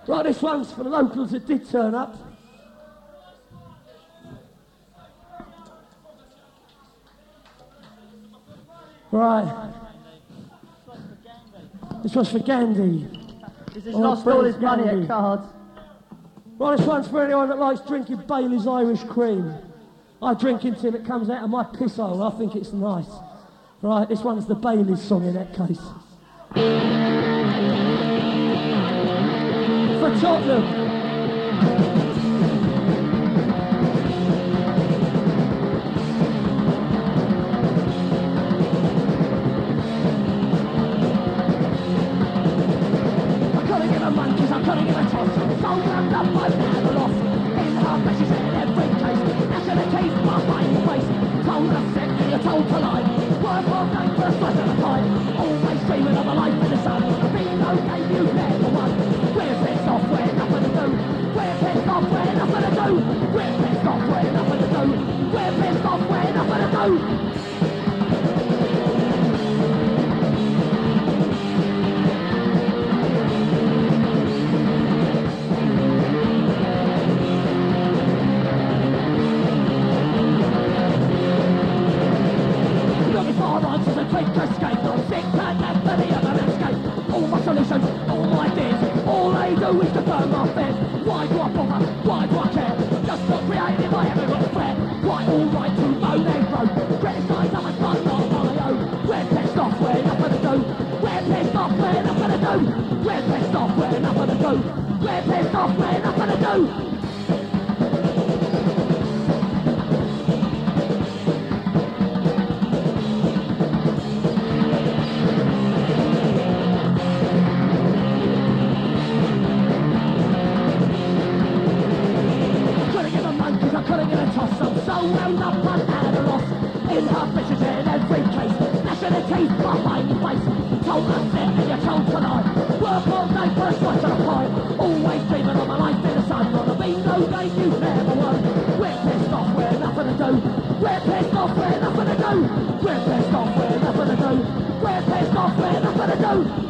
Right, this one's for the locals that did turn up. Right. This one's for Gandhi. He's just lost all his money at cards. Right, this one's for anyone that likes drinking Bailey's Irish cream. I drink until it comes out of my piss hole. I think it's nice. Right, this one's the Bailey's song in that case. For Tottenham. I couldn't give a toss, so wound up I've never lost. In her meshes in every case, after the teeth my hiding face. Told her sick and you're told to lie. Work all day for a slice of the pie. Always dreaming of a life in the sun. Being no game you never won. We're pissed off, we're nothing to do. We're pissed off, we're nothing to do. We're pissed off, we're nothing to do. We're pissed off, we're nothing to do. Is to burn my fed. Why do I bother? Why do I care? Just not creative, I haven't got a flair. Why all right to moan and groan? Criticise others but not my own. We're pissed off, we're nothing to do. We're pissed off, we're nothing to do. We're pissed off, we're nothing to do. We're pissed off, we're nothing to do. Wound up and had a loss. In her bitches in every case. Gnashing her teeth behind your face. Told her sit and you're told to lie. Work all day for a slice of the pie. Always dreaming of a life in the sun. On the bingo game you never won. We're pissed off, we're nothing to do. We're pissed off, we're nothing to do. We're pissed off, we're nothing to do. We're pissed off, we're nothing to do.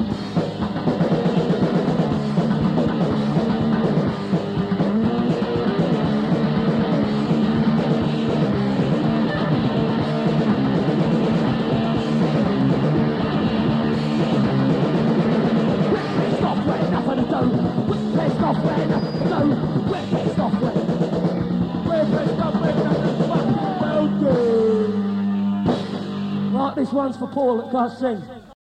Right, this one's for Paul that can't sing.